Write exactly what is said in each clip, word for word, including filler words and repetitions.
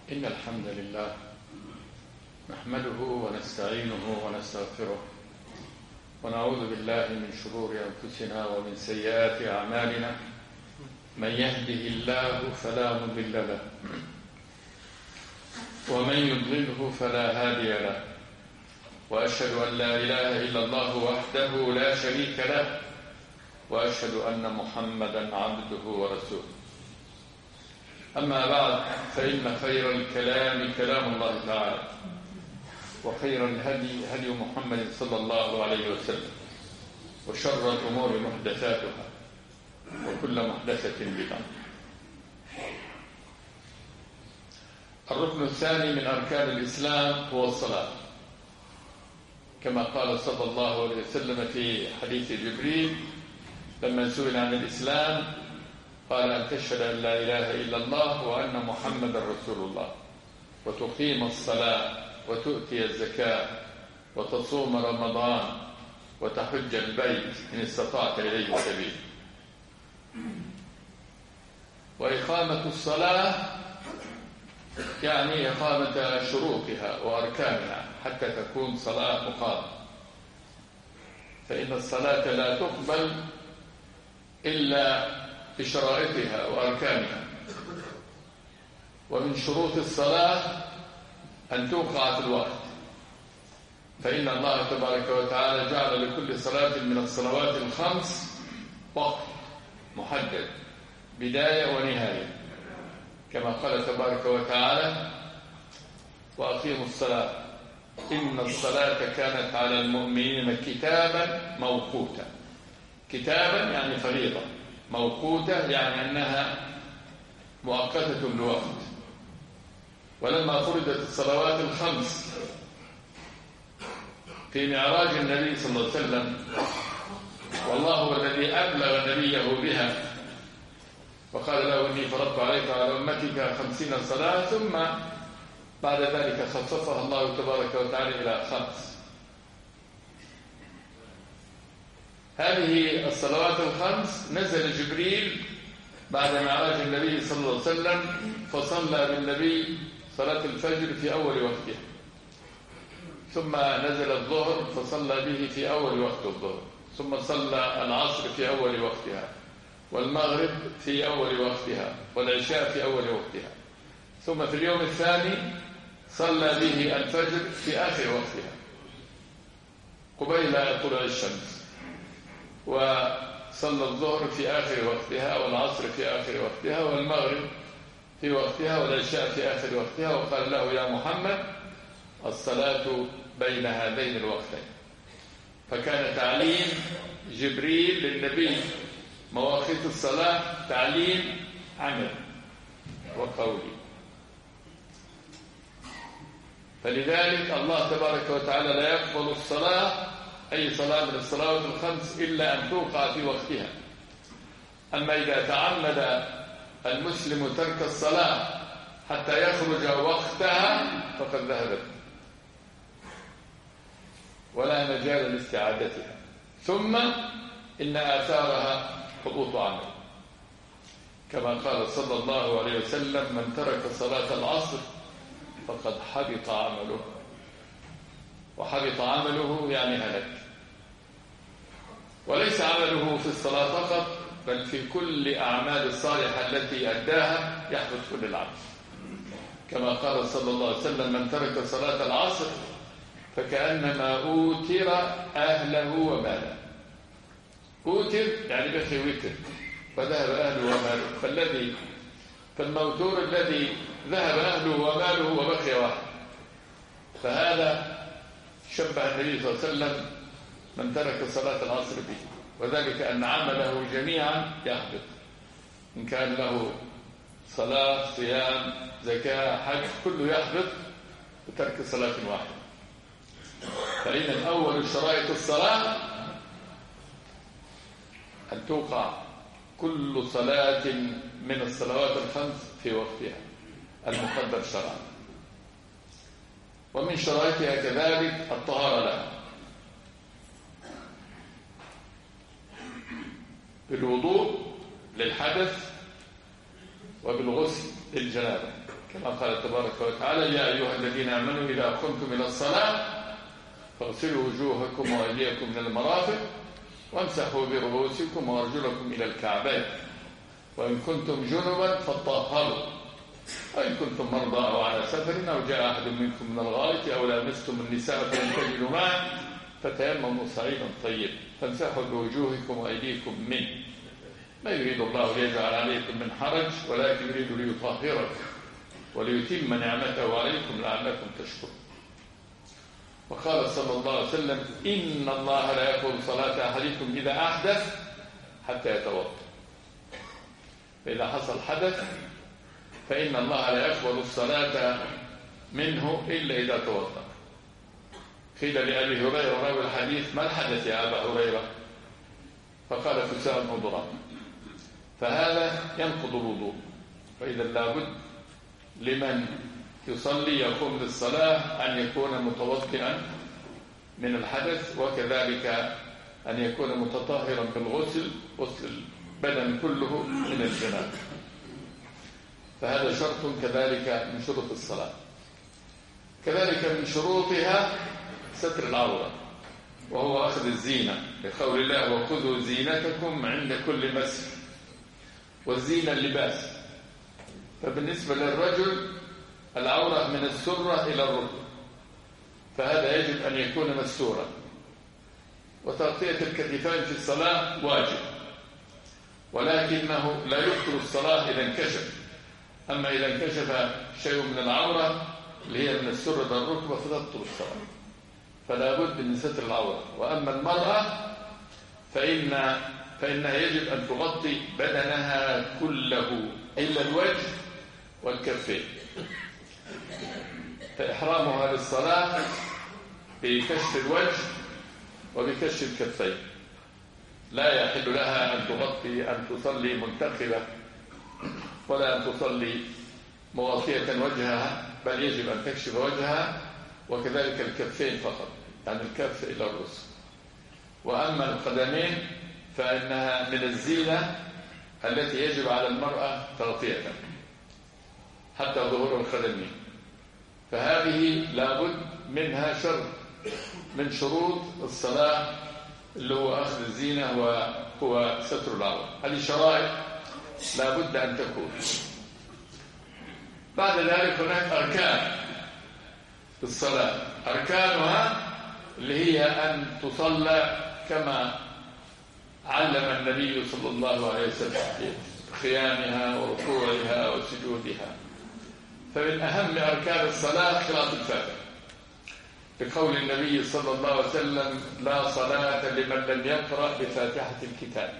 إن الحمد لله نحمده ونستعينه ونستغفره ونعوذ بالله من شرور أنفسنا ومن سيئات أعمالنا. من يهده الله فلا مضل له ومن يضلله فلا هادي له، وأشهد أن لا إله إلا الله وحده لا شريك له، وأشهد أن محمدا عبده ورسوله. أما بعد، فإن خير الكلام كلام الله تعالى، وخير الهدي هدي محمد صلى الله عليه وسلم، وشر الأمور محدثاتها، وكل محدثة بدعة. الركن الثاني من أركان الإسلام هو الصلاة، كما قال صلى الله عليه وسلم في حديث جبريل لما سئل عن الإسلام قال: أن تشهد أن لا إله إلا الله وأن محمدا رسول الله، وتقيم الصلاة، وتؤتي الزكاة، وتصوم رمضان، وتحج البيت إن استطعت إليه سبيل. وإقامة الصلاة يعني إقامة شروطها وأركانها حتى تكون صلاة مقامة، فإن الصلاة لا تقبل إلا بشرائطها وأركانها. ومن شروط الصلاة أن توقع في الوقت، فإن الله تبارك وتعالى جعل لكل صلاة من الصلوات الخمس وقت محدد، بداية ونهاية، كما قال تبارك وتعالى: وأقيموا الصلاة إن الصلاة كانت على المؤمنين كتابا موقوتا. كتابا يعني فريضة، موقوتة يعني أنها مؤقتة لوقت. ولما فرضت الصلوات الخمس في معراج النبي صلى الله عليه وسلم، والله هو الذي أبلغ نبيه بها وقال له: إني فرضت عليك على أمتك خمسين صلاة، ثم بعد ذلك خصصها الله تبارك وتعالى إلى خمس. هذه الصلوات الخمس نزل جبريل بعد معراج النبي صلى الله عليه وسلم، فصلى بالنبي صلاة الفجر في أول وقتها، ثم نزل الظهر فصلى به في أول وقت الظهر، ثم صلى العصر في أول وقتها، والمغرب في أول وقتها، والعشاء في أول وقتها، ثم في اليوم الثاني صلى به الفجر في آخر وقتها قبيل طلوع الشمس، وصلى الظهر في آخر وقتها، والعصر في آخر وقتها، والمغرب في وقتها، والعشاء في آخر وقتها. وقال له: يا محمد، الصلاة بين هذين الوقتين. فكان تعليم جبريل للنبي مواقيت الصلاة تعليم عمل وقولي. فلذلك الله تبارك وتعالى لا يقبل الصلاة، أي صلاة من الصلوات الخمس، إلا أن توقع في وقتها. أما إذا تعمد المسلم ترك الصلاة حتى يخرج وقتها فقد ذهبت، ولا مجال لاستعادتها. ثم إن آثارها حبوط عمل، كما قال صلى الله عليه وسلم: من ترك صلاة العصر فقد حبط عمله. وحبط عمله يعني هلك. وليس عمله في الصلاة فقط، بل في كل أعمال الصالحة التي أداها يحبط كل العمل، كما قال صلى الله عليه وسلم: من ترك صلاة العصر فكأنما أوتر أهله وماله. أوتر يعني بقي وتر، فذهب أهله وماله. فالذي فالموتور الذي ذهب أهله وماله وبقي واحد. فهذا شبه النبي صلى الله عليه وسلم من ترك صلاة العصر به، وذلك أن عمله جميعا يحبط، إن كان له صلاة، صيام، زكاة، حج، كله يحبط بترك صلاة واحدة. فإن أول شرائط الصلاة أن توقع كل صلاة من الصلوات الخمس في وقتها المقدر شرعا. ومن شرائطها كذلك الطهارة لها بالوضوء للحدث وبالغسل للجنابة، كما قال تبارك وتعالى: يا أيها الذين آمنوا إذا قمتم إلى الصلاة فاغسلوا وجوهكم وأيديكم من المرافق وامسحوا برؤوسكم وأرجلكم إلى الكعبين وإن كنتم جنبا فاطهروا وإن كنتم مرضى أو على سفر أو جاء أحد منكم من الغائط أو لامستم النساء فلم تجدوا ماء فتيمموا صعيدا طيبا فامسحوا بوجوهكم وأيديكم منه ما يريد الله ليجعل عليكم من حرج ولكن يريد ليطهركم وليتم نعمته عليكم لعلكم تشكرون. وقال صلى الله عليه وسلم: إن الله لا يقبل صلاة أحدكم إذا أحدث حتى يتوضأ. فإذا حصل حدث فإن الله لا يقبل الصلاة منه إلا إذا توضأ. قيل لأبي هريرة راوي الحديث: ما الحدث يا أبا هريرة؟ فقال: فساء مضرا. فهذا ينقض الوضوء. فإذا لابد لمن يصلي يقوم للصلاة أن يكون متوضئا من الحدث، وكذلك أن يكون متطهرا بالغسل، غسل البدن كله من الجنابة. فهذا شرط كذلك من شروط الصلاة. كذلك من شروطها ستر العورة، وهو أخذ الزينة، لقول الله: وخذوا زينتكم عند كل مسجد. والزينة اللباس. فبالنسبة للرجل العورة من السرة إلى الركبة، فهذا يجب أن يكون مستورا. وتغطية الكتفين في الصلاة واجب، ولكنه لا يبطل الصلاة إذا انكشف. أما إذا انكشف شيء من العورة اللي هي من السرة إلى الركبة فتبطل الصلاة، فلا بد من ستر العورة. وأما المرأة فإن فإنها يجب أن تغطي بدنها كله إلا الوجه والكفين. فإحرامها للصلاة بكشف الوجه وبكشف الكفين. لا يحل لها أن تغطي أن تصلي منتقبة ولا أن تصلي مغطية وجهها، بل يجب أن تكشف وجهها وكذلك الكفين فقط، يعني الكف إلى الرأس. وأما القدمين فإنها من الزينة التي يجب على المرأة تغطيتها حتى ظهور القدمين. فهذه لابد منها شرط من شروط الصلاة اللي هو أخذ الزينة وهو ستر العورة. هذه شرائط لابد أن تكون. بعد ذلك هناك أركان في الصلاة. أركانها اللي هي أن تصلى كما علم النبي صلى الله عليه وسلم في قيامها وركوعها وسجودها. فمن أهم أركان الصلاة قراءة الفاتحة، بقول النبي صلى الله عليه وسلم: لا صلاة لمن لم يقرأ بفاتحة الكتاب.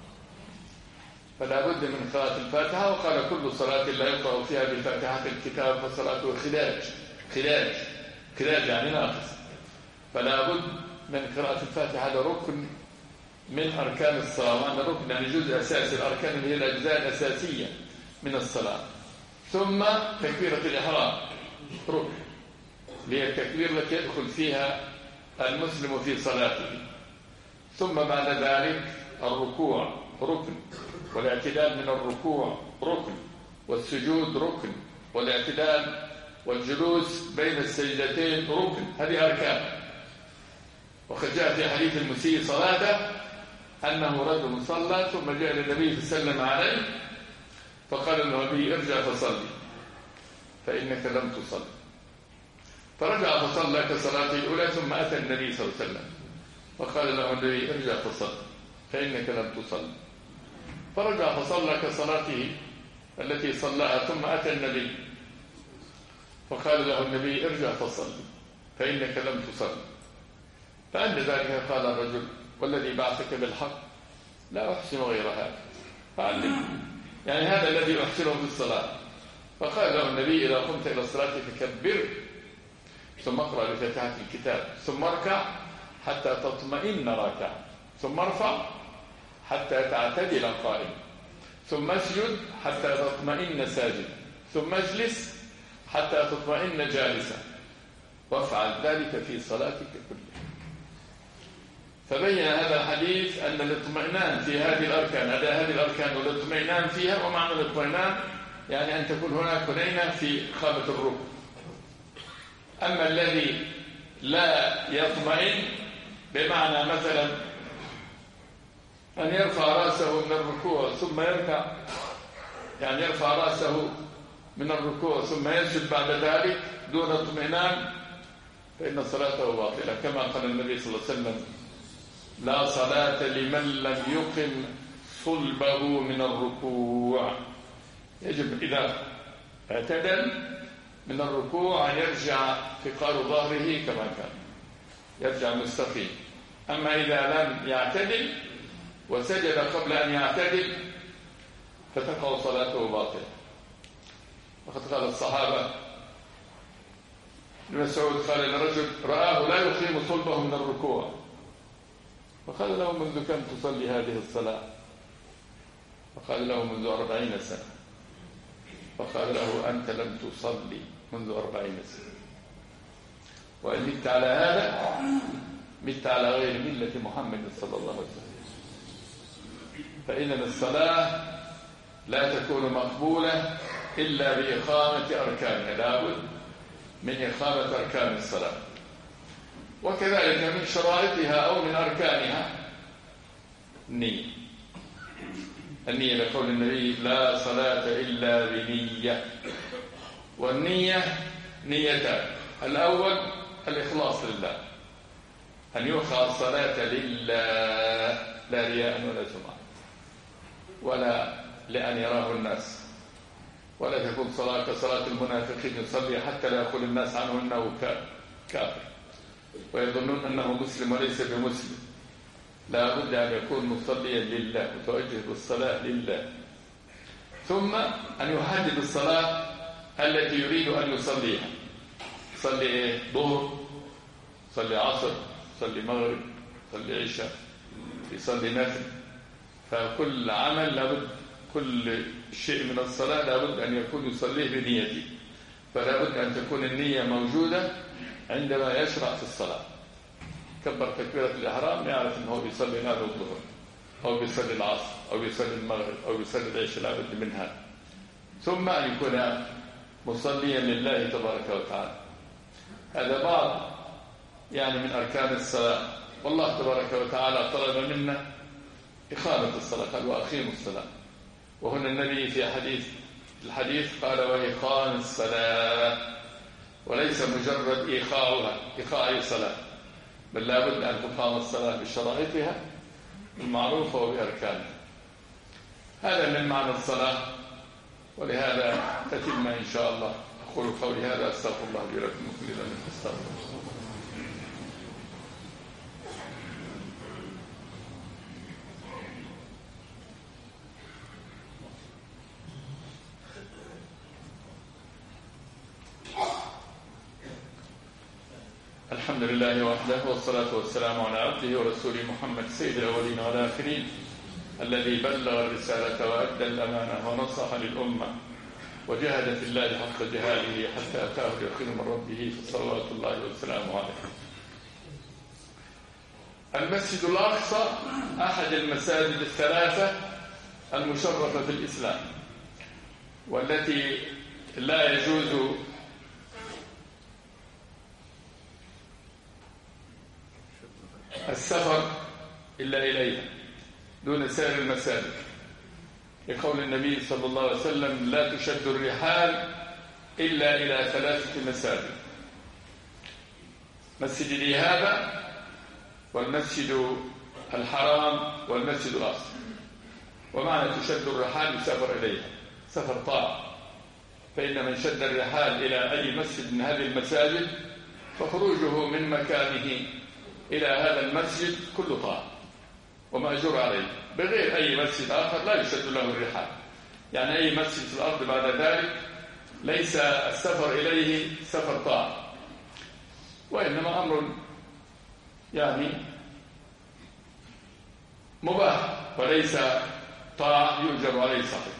فلا بد من قراءة الفاتحة. وقال: كل صلاة لا يقرأ فيها بفاتحة الكتاب فصلاته خلاج. خلاج خلاج يعني ناقص. فلا بد من قراءة الفاتحة. هذا ركن من أركان الصلاة، وأن ركن يعني جزء أساسي. الأركان اللي هي الأجزاء الأساسية من الصلاة. ثم تكبيرة الإحرام ركن، هي التكبير التي يدخل فيها المسلم في صلاته. ثم بعد ذلك الركوع ركن، والاعتدال من الركوع ركن، والسجود ركن، والاعتدال والجلوس بين السجدتين ركن. هذه أركان. وقد جاء في حديث المسيء صلاته أنه رجل صلى ثم جاء للنبي فسلم عليه فقال النبي: ارجع فصلي فإنك لم تصل. فرجع فصلى كصلاته الأولى. ثم أتى النبي صلى الله عليه وسلم فقال له النبي: ارجع فصل فإنك لم تصل. فرجع فصلى كصلاته التي صلاها. ثم أتى النبي فقال له النبي: ارجع فصل فإنك لم تصل. فعند ذلك قال الرجل: والذي بعثك بالحق لا أحسن غير هذا فعلمني، يعني هذا الذي أحسنه في الصلاة. فقال له النبي: إذا قمت إلى الصلاة فكبر ثم اقرأ بفاتحة الكتاب ثم اركع حتى تطمئن راكعا ثم ارفع حتى تعتدل قائما ثم اسجد حتى تطمئن ساجدا ثم اجلس حتى تطمئن جالسا وافعل ذلك في صلاتك كلها. فبين هذا الحديث أن الاطمئنان في هذه الأركان، هذه الأركان والاطمئنان فيها. ومعنى الاطمئنان يعني أن تكون هناك هنينة في خامة الركن. أما الذي لا يطمئن بمعنى مثلا أن يرفع رأسه من الركوع ثم يركع، يعني يرفع رأسه من الركوع ثم يسجد بعد ذلك دون اطمئنان، فإن صلاته باطلة، كما قال النبي صلى الله عليه وسلم: لا صلاة لمن لم يقم صلبه من الركوع. يجب إذا اعتدل من الركوع أن يرجع فقار ظهره كما كان، يرجع مستقيم. أما إذا لم يعتدل وسجد قبل أن يعتدل فتقع صلاته باطلة. وقد قال الصحابة، ابن مسعود قال لرجل رآه لا يقيم صلبه من الركوع، فقال له: منذ كم تصلي هذه الصلاة؟ فقال له: منذ أربعين سنة. فقال له: أنت لم تصلي منذ أربعين سنة، وإن مت على هذا مت على غير ملة محمد صلى الله عليه وسلم. فإذا الصلاة لا تكون مقبولة إلا بإقامة أركانها، لابد من إقامة أركان الصلاة. وكذلك من شرائطها أو من أركانها النية. النية لقول النبي: لا صلاة إلا بنية. والنية نيتان: الأول الإخلاص لله، أن يوقع الصلاة لله لا رياء ولا سمعة ولا لأن يراه الناس، ولا تكون صلاة كصلاة المنافقين يصلي حتى لا يقول الناس عنه أنه كافر ويظنون أنه مسلم وليس بمسلم. لا بد أن يكون مصليا لله متوجه بالصلاة لله. ثم أن يحدد الصلاة التي يريد أن يصليها. يصلي إيه؟ ظهر، يصلي عصر، يصلي مغرب، يصلي عشاء، يصلي نفل. فكل عمل لابد، كل شيء من الصلاة لابد أن يكون يصليه بنيته. فلا بد أن تكون النية موجودة عندما يشرع في الصلاة. كبر تكبيرة الإحرام يعرف أنه بيصلي هذا الظهر أو بيصلي العصر أو بيصلي المغرب أو بيصلي العشاء، لا بد من هذا. ثم أن يكون مصليا لله تبارك وتعالى. هذا بعض يعني من أركان الصلاة. والله تبارك وتعالى طلب منا إقامة الصلاة، قال: وأقيموا الصلاة. وهنا النبي في حديث الحديث قال: وإقام الصلاة، وليس مجرد إيقاعها، إيقاع الصلاة، بل لا بد أن تقام الصلاة بشرائطها المعروفة وبأركانها. هذا من معنى الصلاة، ولهذا تتم إن شاء الله. أقول قولي هذا، أستغفر الله لي ولكم وكل ذنب فاستغفروه. الحمد لله وحده، والصلاة والسلام على عبده ورسوله محمد سيد الأولين والآخرين، الذي بلغ الرسالة وأدى الأمانة ونصح للأمة وجاهد في الله حق جهاده حتى أتاه اليقين من ربه، فصلوات الله وسلامه عليه. المسجد الأقصى أحد المساجد الثلاثة المشرفة في الإسلام، والتي لا يجوز السفر إلا إليها دون سائر المساجد، لقول النبي صلى الله عليه وسلم: لا تشد الرحال إلا إلى ثلاثة مساجد: مسجدي هذا، والمسجد الحرام، والمسجد الأقصى. ومعنى تشد الرحال يسافر إليها سفر طاعة، فإن من شد الرحال إلى أي مسجد من هذه المساجد فخروجه من مكانه إلى هذا المسجد كل طاعة ومأجور عليه، بغير أي مسجد آخر لا يشد له الرحال. يعني أي مسجد في الأرض بعد ذلك ليس السفر إليه سفر طاعة، وإنما أمر يعني مباح وليس طاعة يؤجر عليه صاحب.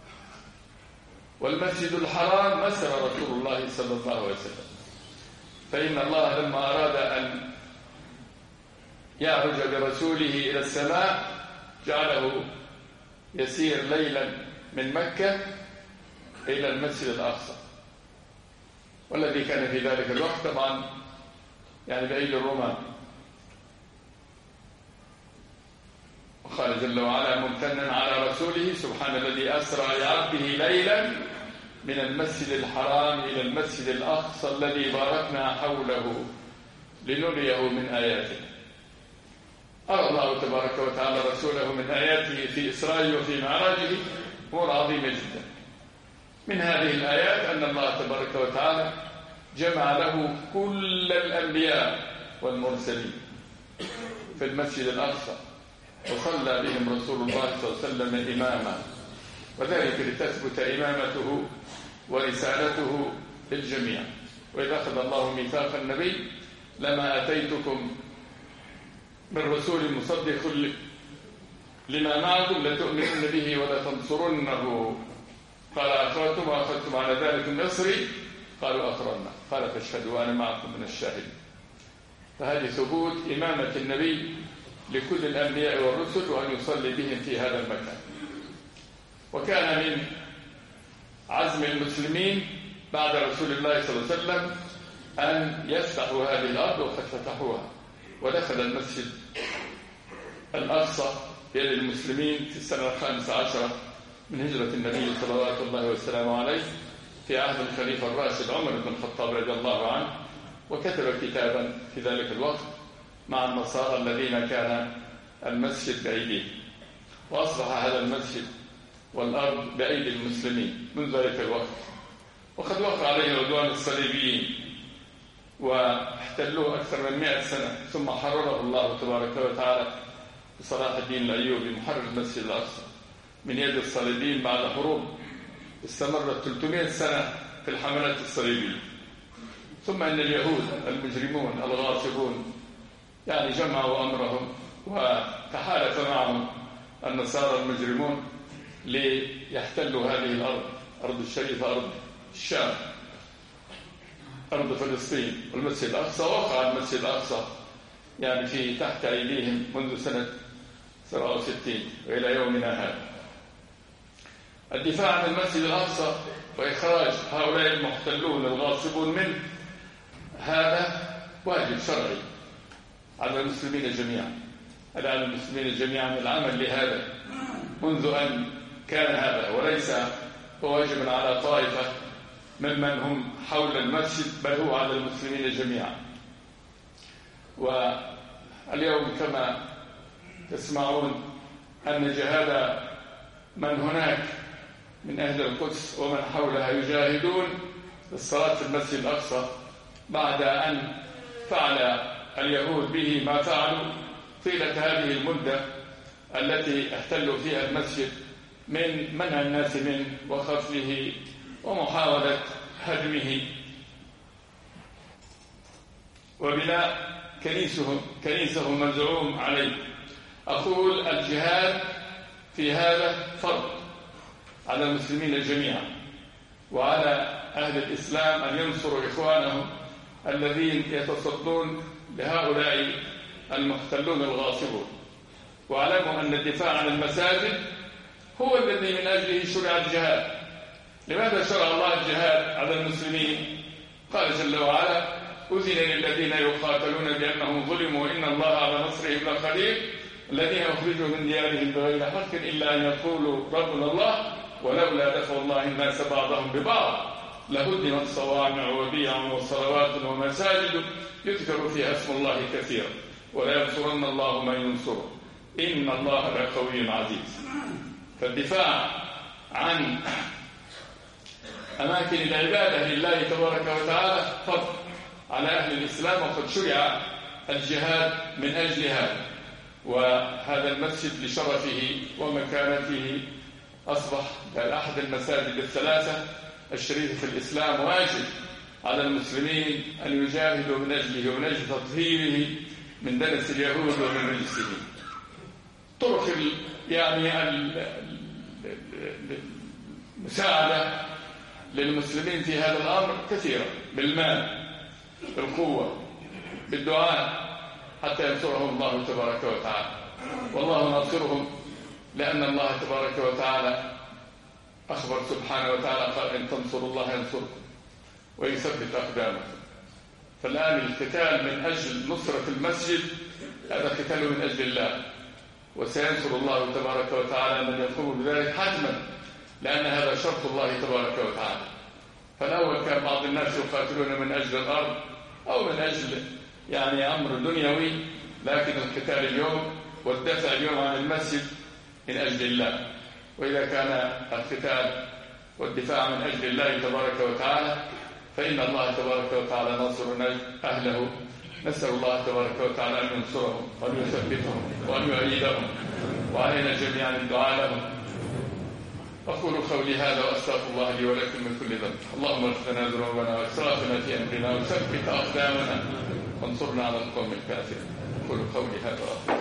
والمسجد الحرام مسر رسول الله صلى الله عليه وسلم، فإن الله لما أراد أن يعرج برسوله إلى السماء جعله يسير ليلا من مكة إلى المسجد الأقصى، والذي كان في ذلك الوقت طبعا يعني بأيدي الرومان. وقال جل وعلا ممتنا على رسوله سبحان الذي أسرى بعبده ليلا من المسجد الحرام إلى المسجد الأقصى الذي باركنا حوله لنريه من آياته. أرى الله تبارك وتعالى رسوله من آياته في إسرائيل وفي معراجه أمور عظيمة جدا. من هذه الآيات أن الله تبارك وتعالى جمع له كل الأنبياء والمرسلين في المسجد الأقصى، وصلى بهم رسول الله صلى الله عليه وسلم إماما، وذلك لتثبت إمامته ورسالته للجميع. وإذا أخذ الله ميثاق النبي لما أتيتكم من رسول مصدق لما معكم لتؤمنن به ولتنصرنه، قال أقررتم وأخذتم على ذلك مصري قالوا أقررنا قال فاشهدوا وأنا معكم من الشاهدين. فهذه ثبوت إمامة النبي لكل الأنبياء والرسل وأن يصلي بهم في هذا المكان. وكان من عزم المسلمين بعد رسول الله صلى الله عليه وسلم أن يفتحوا هذه الأرض، وقد فتحوها، ودخل المسجد الأقصى بيد المسلمين في السنة الخامسة عشرة من هجرة النبي صلوات الله وسلامه عليه في عهد الخليفة الراشد عمر بن الخطاب رضي الله عنه، وكتب كتابا في ذلك الوقت مع النصارى الذين كان المسجد بأيديهم، وأصبح هذا المسجد والأرض بأيدي المسلمين منذ ذلك الوقت. وقد وقع عليه عدوان الصليبيين واحتلوه أكثر من مئة سنة، ثم حرره الله تبارك وتعالى بصلاح الدين الأيوبي محرر المسجد الأقصى من يد الصليبيين بعد حروب استمرت ثلاثمئة سنة في الحملات الصليبية. ثم أن اليهود المجرمون الغاصبون يعني جمعوا أمرهم وتحالف معهم النصارى المجرمون ليحتلوا هذه الأرض، أرض الشريفة، أرض الشام، أرض فلسطين. والمسجد الأقصى وقع المسجد الأقصى يعني في تحت أيديهم منذ سنة سبعة وستين وإلى يومنا هذا. الدفاع عن المسجد الأقصى وإخراج هؤلاء المحتلون الغاصبون منه هذا واجب شرعي على المسلمين جميعا، على المسلمين جميعا العمل لهذا منذ أن كان هذا، وليس واجبا على طائفة ممن هم حول المسجد، بل هو على المسلمين جميعا. واليوم كما تسمعون أن جهاد من هناك من أهل القدس ومن حولها يجاهدون للصلاة في المسجد الأقصى بعد أن فعل اليهود به ما فعلوا طيلة هذه المدة التي احتلوا فيها المسجد من منع الناس منه وقتله ومحاولة هدمه وبناء كنيسهم كنيسه مزعوم عليه. أقول الجهاد في هذا فرض على المسلمين جميعا، وعلى أهل الإسلام أن ينصروا إخوانهم الذين يتصدون لهؤلاء المحتلون الغاصبون. واعلموا أن الدفاع عن المساجد هو الذي من أجله شرع الجهاد. لماذا شرع الله الجهاد على المسلمين؟ قال جل وعلا أذن للذين يقاتلون بأنهم ظلموا وإن الله على نصرهم لقدير الذين أخرجوا من ديارهم بغير حق إلا أن يقولوا ربنا الله ولولا دفع الله الناس بعضهم ببعض لهدمت صوامع وبيع وصلوات ومساجد يذكر فيها اسم الله كثيرا ولا ينصرن الله من ينصره إن الله لقوي عزيز. فالدفاع عن أماكن العبادة لله تبارك وتعالى فرض على أهل الإسلام، وقد شرع الجهاد من أجل هذا. وهذا المسجد لشرفه ومكانته أصبح كأحد المساجد الثلاثة الشريفة في الإسلام، واجب على المسلمين أن يجاهدوا من أجله ومن أجل تطهيره من دنس اليهود ومن رجسه. طرق يعني المساعدة للمسلمين في هذا الأمر كثيرة، بالمال، بالقوة، بالدعاء، حتى ينصرهم الله تبارك وتعالى. والله ناصرهم، لأن الله تبارك وتعالى أخبر سبحانه وتعالى قال إن تنصروا الله ينصركم ويثبت أقدامكم. فالآن القتال من أجل نصرة المسجد هذا قتال من أجل الله، وسينصر الله تبارك وتعالى من يقوم بذلك حتما، لأن هذا شرط الله تبارك وتعالى. فالأول كان بعض الناس يقاتلون من أجل الأرض أو من أجل يعني أمر دنيوي، لكن القتال اليوم والدفع اليوم عن المسجد من أجل الله. وإذا كان القتال والدفاع من أجل الله تبارك وتعالى فإن الله تبارك وتعالى ناصر أهله. نسأل الله تبارك وتعالى أن ينصرهم وأن يثبتهم وأن يؤيدهم، وعلينا جميعا الدعاء لهم. أقول قولي هذا وأستغفر الله لي ولكم من كل ذنب. اللهم اغفر لنا ذنوبنا وإسرافنا في أمرنا وثبت أقدامنا وانصرنا على القوم الكافرين. أقول قولي هذا وأستغفر